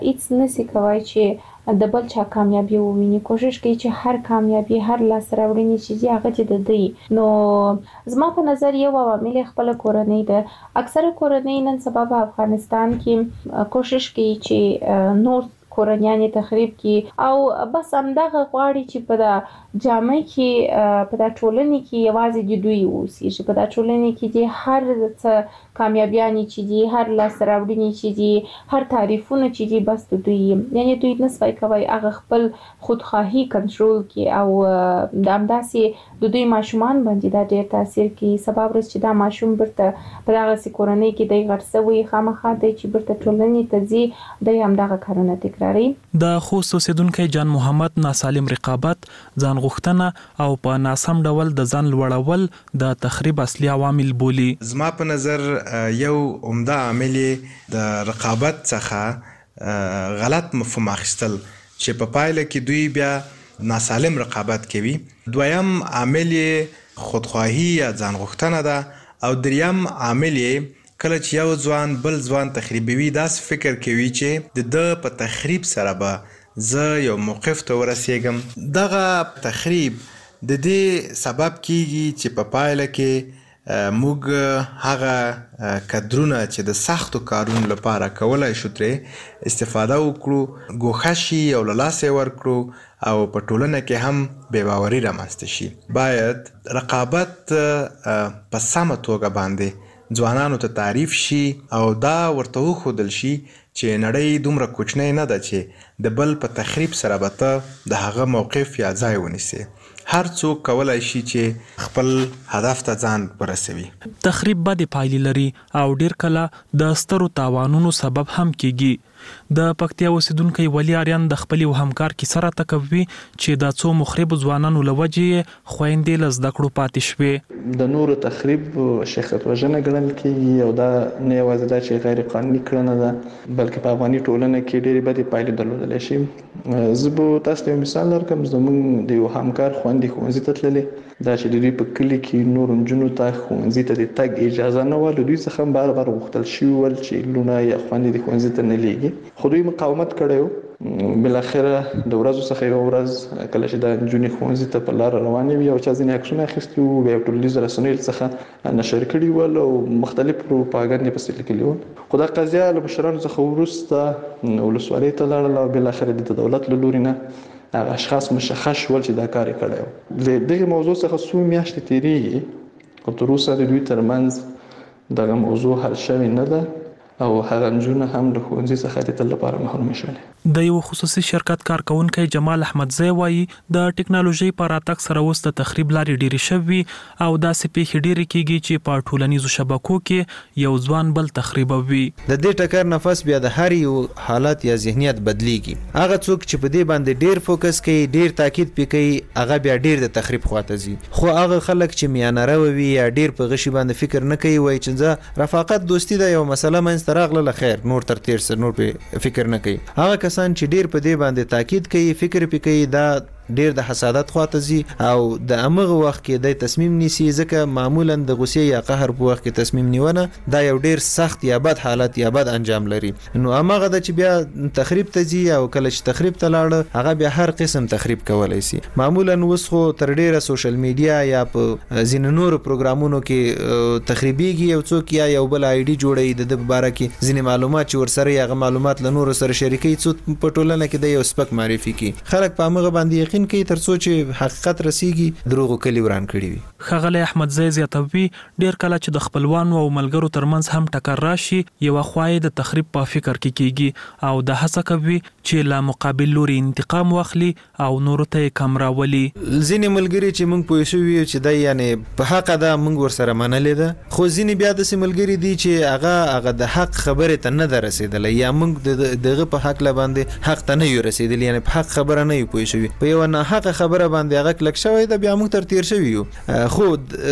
هیڅ نسی کوي چې د بل چا کامیابی وویني. کوشش کوي چې هر کامیابی، هر لاس راوړنې چې هغه چې د دی. نو زما په نظر یو عوامل خپل کورنۍ ده. اکثره کورنۍ نن سبا په افغانستان کې کوشش کوي چې نور کورنیان تخریب کی او بس همدغه غواړي چې په د جامع کې په د ټولنې کې یوازې د دوی اوسي، چې په د ټولنې کې د هر څه کامیابیانی چې دي، هر لاس راوړنې چې دي، هر تعریفونه چې دي، بس د دوی، یعنی دوی نسوي کوي هغه خپل خودخواهی کنټرول کی او د همداسې د دوی ماشومان باندې دا ډېر تاثیر کوي. سبب ورځ چې دا ماشوم برته په دغه سي کورنۍ کې د غړسوي خامخا دی چې برته ټولنې ته ځي، د همدغه کارونه تکراري. د خوست اوسیدونکو جان محمد ناسالم رقابت، ځان غوښتنه او په ناسم ډول د ځان لوړول د تخریب اصلي عوامل بولي. زما په نظر یو عمده عامل د رقابت څخه غلط مفهوم اخیستل چې په پایله کې دوی بیا ناسالم رقابت کوي. دویم عامل خودخواهی یا ځان غوښتنه ده او دریم عامل کله چې یو ځوان بل ځوان تخریبوي، داسې فکر کوي چې د په تخریب سره به زه یو موقف ته ورسېږم. دغه تخریب د دې سبب کیږي چې په پایله کې موږ هغه کدرونه چې د سختو کارونو لپاره کولای شو ترې استفاده وکړو، ګوښه شي او له لاسه ورکړو او په ټولنه کې هم بېباوري رامنځته شي. باید رقابت په سمه توګه باندې ځوانانو ته تعریف شي او دا ورته وښودل شي چې نړۍ دومره کوچنۍ نه ده چې د بل په تخریب سره به ته د هغه موقف یا ځای ونیسي. هر څوک کولای شي چې خپل هدف ته ځان ورسوي. تخریب بدې پایلې لري او ډیر کله د سترو تاوانونو سبب هم کیږي. د پکتیا اوسیدونکو ولی اریان د خپل همکار کې سره تکوي چې د څو مخرب ځوانانو لوجې خويندې لزده کړو پاتې شوې. د نورو تخریب شخصیت وژنه ګڼل کیږي او دا نه یوازې دا چې غیر قانوني کړنه ده بلکې په افغاني ټولنه کې ډېرې بدې پایلې درلودلی شي. زه به تاسو ته مثال درکړم. زموږ د یو همکار خویندې ښوونځي ته تللې، دا چې د دوی په کلي کې نور نجونو ته ښوونځي ته د تګ اجازه نه وه، له دوی څخه هم بار بار غوښتل شوي ول چې لونه یا خویندې د ښوونځي ته نه لیږي، خو دوی مقاومت کړی و. بالاخره د ورځو څخه یوه ورځ کله چې د نجونې ښوونځي ته په لاره روانې وي او چا ځینې عکسونه اخیستي وو، بیا یې ټولنیزو رسنیو څخه نشر کړي ول او مختلف پروپاګند یې پسې لیکلي ول. خو دا قضیه له مشرانو څخه وروسته ولسوالۍ ته لاړله او بالاخره د دولت له لوري نه هغه اشخاص مشخص شول چې دا کار یې کړی و. له دغې موضوع څخه څو میاشتې تېرېږي خو تر اوسه د دوی ترمنځ دغه موضوع حل شوې نه ده او هغه نجونه هم له ښوونځي څخه د تل لپاره محرومې شولې. د یو خصوصي شرکت کارکونکي جمال احمدزی وایي د ټکنالوژي په راتګ سره اوس د تخریب لارې ډېرې شوي او داسې پیښې ډېرې کیږي چې په ټولنیزو شبکو کې یو ځوان بل تخریبوي. د دې ټکر نفس بیا د هر یو حالت یا ذهنیت بدلیږي. هغه څوک چې په دې باندې ډېر فوکس کوي، ډېر تاکید پکې، هغه بیا ډېر د تخریب خواته ځي. خو هغه خلک چې میانه روي یا ډېر په غشي باندې فکر نه کوي، وایي چې زه رفاقت دوستي ده یو مسله منځ ته راغله خیر نور تر تیر سره نور په فکر نه کوي. هغه کسان چې ډیر په دې باندې تاکید کوي، فکر پې کوي، دا ډیر د حسادت خواته ځي او د امغه وخت کې د تصمیم نیسي، ځکه معمولا د غصې یا قهر په وخت کې تصمیم نیونه دا یو ډیر سخت یا بد حالت یا بد انجام لري. نو امغه د چې بیا تخریب ته ځي او کله چې تخریب ته لاړ هغه بیا هر قسم تخریب کولای شي. معمولا اوس خو تر ډیره سوشل میډیا یا په ځینو نورو پروګرامونو کې تخریبيږي، یو څوک یا یو بل آی ډي جوړي د باره کې ځینې معلومات چې ورسره یغه معلومات له نورو سره شریکي، څوک په ټولنه کې د یو سپک معرفي کی خلک په امغه باندې یقین کوي ترڅو چې حقیقت رسیږي دروغ کلی وران کړی وي. خغلی احمدزی زیاتوي ډیر کله چې د خپلوانو او ملګرو ترمنځ هم ټکر راشي، یو خوای د تخریب په فکر کې کیږي او د هڅه کوي چې لا مقابل لوري انتقام واخلي او نور ته کم راولي. ځینې ملګری چې موږ پوه شو چې دا یعنی په حق ده موږ ورسره منلې ده، خو ځینې بیا د ملګری دي چې هغه د حق خبره ته نه رسیدلې یا موږ دغه په حق لا باندې حق ته نه یو رسیدلې، یعنی په حق خبره نه یو پوه شوی، په یو نه حق خبره باندې هغه کلک شوی دا بیا موږ تر تیر شوی یو. خو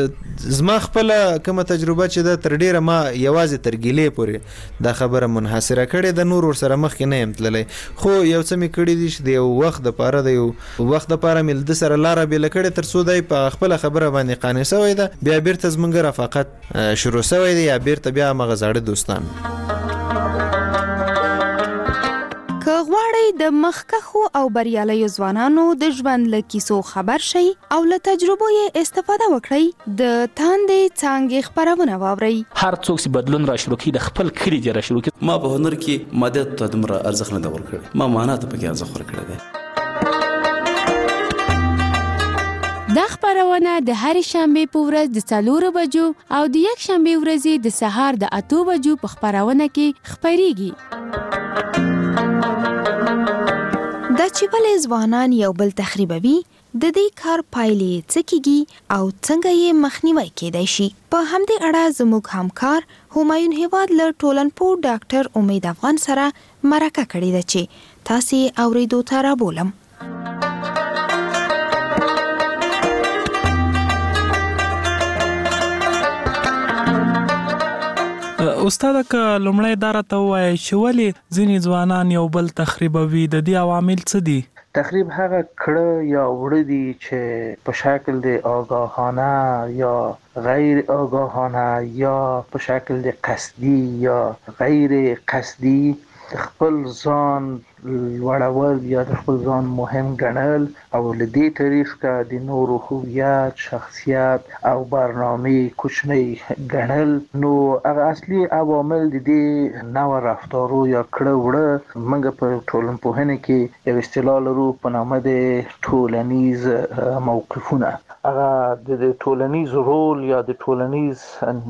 زما خپل کومه تجربه چې دا تر ډیره ما یوازې تر ګیلې پورې دا خبره منحصره کړې د نور ور سره مخ کې نه يم تللی، خو یو څه می کړی دي چې د یو وخت د پاره د یو وخت د پاره مل د سره لاره بل کړي تر څو دای په خپل خبره باندې قانع شوی دا بیا بیرته زمونږ رفاقت شروع شوی دی یا بیرته بیا مغه زړه دوستان. که غواړئ د مخکښو او بریالیو ځوانانو د ژوند له کیسو خبر شئ او له تجربو یې استفاده وکړئ، د تاندې څانګې خپرونه واورئ. هر څوک چې بدلون را شروع کړي د خپل کلي دې را شروع کړي. ما په هنر کې مادیات ته دومره ارزښت نه دی ورکړی، ما معنا ته پکې ارزښت ورکړی دی. دا خبرونه د هر شنبه په ورځ د 4 بجو او د یک شنبه ورځې د سهار د 8 بجو په خبرونه کې خبريږي. دا چې ولې ځوانان یو بل تخریبوي، د دې کار پایلې څه کیږي او څنګه یې مخنیوي کېدای شي، په همدې اړه زموږ همکار همایون هیواد له ټولنپوه ډاکټر امید افغان سره مرکه کړې ده چې تاسې اوریدو ته رابولم. استاد که لومړی دا راته ووایي چې ولې ځینې ځوانان یو بل تخریبوي، د دې عوامل څه دي؟ تخریب هغه کړه یا وړه دي چې په شکل د آگاهانه یا غیر آگاهانه یا په شکل د قصدي یا غیر قصدي خپل ځان لوړول یا د خپل ځان مهم ګڼل او له دې طریقه د نورو هویت، شخصیت او برنامه کوچنی ګڼل. نو هغه اصلي عوامل د دې نوع رفتارو یا کړه وړه موږ په ټولنپوهنه کې یو اصطلاح لرو په نامه د ټولنیز موقفونه. هغه د ټولنیز رول یا د ټولنیز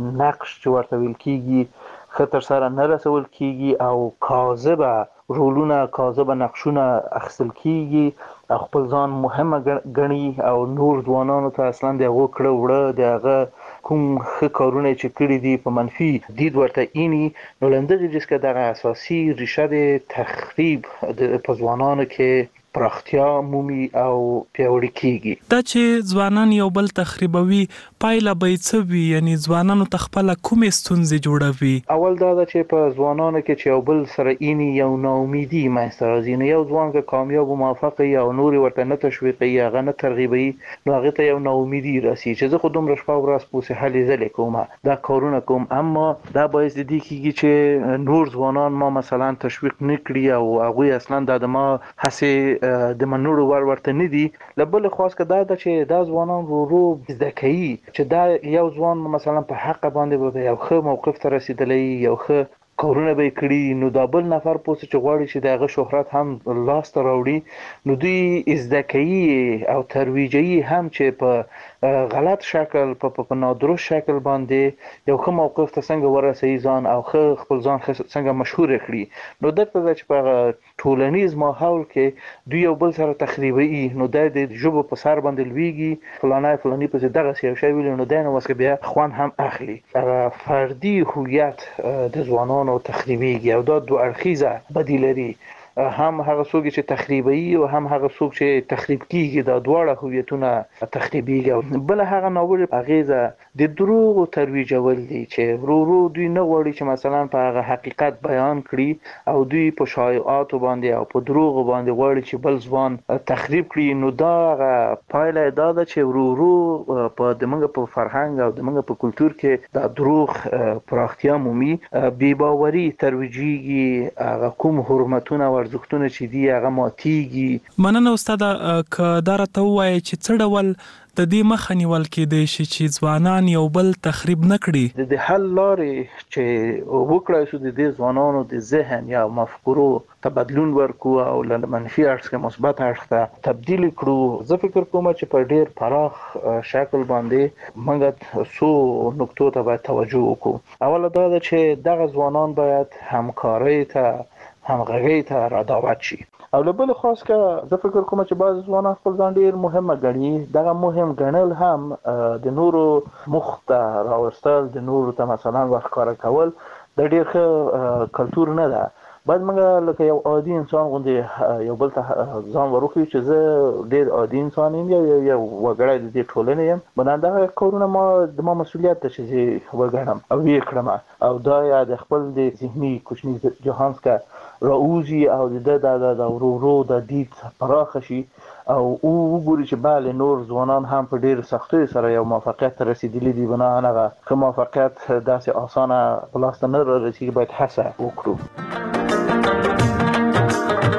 نقش چې ورته ویل کېږي خطر سره نه رسول کېږي او کاذبه رولونه، کاذبه نقشونه اخیستل کېږي او خپل ځان مهمه ګڼي او نور ځوانانو ته اصلا د هغو کړه وړه د هغه کوم ښه کارونه چې کړي دي په منفي دید ورته اینی. نو له همدغې وجې څخه دغه اساسي ریشه د تخریب په ځوانانو کې پراختیا مومي او پیاوړي کېږي. دا چې ځوانان یو بل تخریبوي پایله به یې څه وي؟ یعنې ځوانانو ته خپله کومې ستونزې جوړوي؟ اول دا ده چې په ځوانانو کې چې یو بل سره اینی یو ناامیدي منځته راځي. نو یو ځوان که کامیاب و موفق وي او نور ورته نه تشویقوي، هغه نه ترغیبوي، نو هغې ته یو ناامیدي رسي چې زه خو دومره شپه ورځ پوسې هلې ځلې کوم، دا کارونه کوم، اما دا باعث د دې کېږي چې نور ځوانان ما مثلا تشویق نه کړي او هغوی اصلا دا د ما هسې د منلو وړ ورته نه دي. له بلې خوا څخه دا ده چې دا ځوانان ورو زده کوي چې دا یو ځوان مثلا په حق باندې به یو ښه موقف ته رسېدلی، یو ښه کارونه به یې کړي، نو دا بل نفر پوسې چې غواړي چې د هغه شهرت هم لاس ته راوړي، نو دوی زده کوي او ترویجوي هم چې په غلط شکل په نادرست شکل باندې یو ښه موقف ته څنګه ورسوي ځان او ښه خپل ځان څنګه مشهور کړي. نو دلته ده چې په ټولنیز ماحول کې دوی یو بل سره تخریبوي، نو دا د ژبو په سر باندې لویږي، فلانی فلانی پسې دغسې یو شی ویلي، نو دی نو وسکه بیا خوند هم اخلي. هغه فردي هویت د ځوانانو تخریبیږي او دا دوه اړخیزه بدی لري، هم هغه څوک چې تخریبوي او هم هغه څوک چې تخریب کیږي، دا دواړه هویتونه تخریبیږي. او بل هغه ناوړه اغیزه د دروغ ترویجول دي چې ورو دوی نه غواړي چې مثلا په هغه حقیقت بیان کړي او دوی په شایعات باندې او په دروغ باندې غواړي چې بل ځوان تخریب کړي. نو دا پایله دا ده چې ورو په دمنګ په فرهنګ او دمنګ په کلچر کې دا دروغ پراختیا مومي، بې باوري ترویجيږي، هغه کوم حرمتونه ارزښتونه چې دی هغه ماتیږي. مننه استاد که دا راته ووایي چې څه ډول د دې مخه نیول کېدای شي چې ځوانان یو بل تخریب نه کړي؟ د حل لارې چې وکړای شو د دې ځوانانو د ذهن یا مفکورو ته بدلون ورکو او له منفي اړخ څخه مثبت اړخ ته تبدیل کړو. زه فکر کوم چې په ډیر پراخ شکل باندې موږ څو نقطو ته باید توجه وکړو. اوله دا ده چې دغه ځوانان باید همکارۍ ته همغږۍ ته را دعوت شي. او له بل خاص که زه فکر کوم چې بعض ځوانان خپل ځان ډیر مهمه ګڼي، دغه مهم ګڼل هم د نورو مخ ته راوستل، د نورو ته مثلا ورښکاره کول د ډیر ښه کلتور نه ده. باید موږ لکه یو عادي انسان غوندې یو بل ته ځان ورښیو چې زه ډیر عادي انسان یم، یو وګړی د دې ټولنې یم، بنا دغه کارونه د ما مسؤلیت ده چې زه وګڼم او یې کړم، او دا یا د خپل د ذهني کوچني جهان څخه راوځي او د ورو د دید پراخه شي او وګوري چې بله نور ځوانان هم په ډېر سختیو سره یو موفقیت ته رسېدلي دي. بناهن هغه ښه موفقیت داسې اسانه په لاس ته نه رارسېږي، باید هڅه وکړو.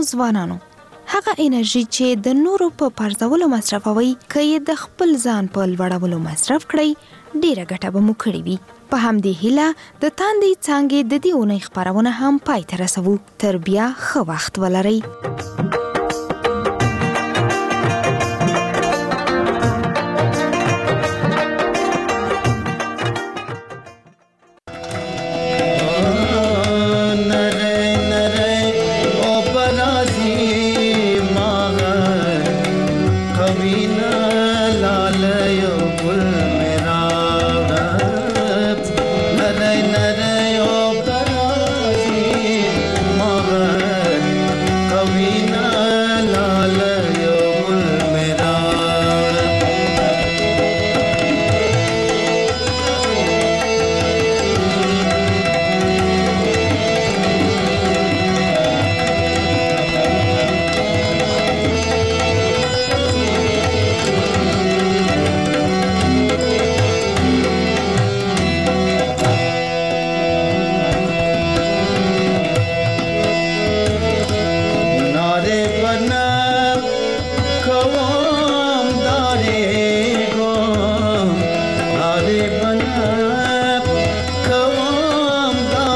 ځوانانو هغه انرژي چې د نورو په پرځولو مصرفوي کله د خپل ځان په لوړولو مصرف کړئ ډیره ګټه به مو کړې وي. په همدې هیله د تاندې څانګې د دې اونۍ خپرونه هم پای ته رسوو. تر بیا ښه وخت ولرئ.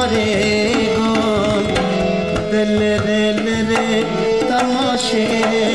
तमाशे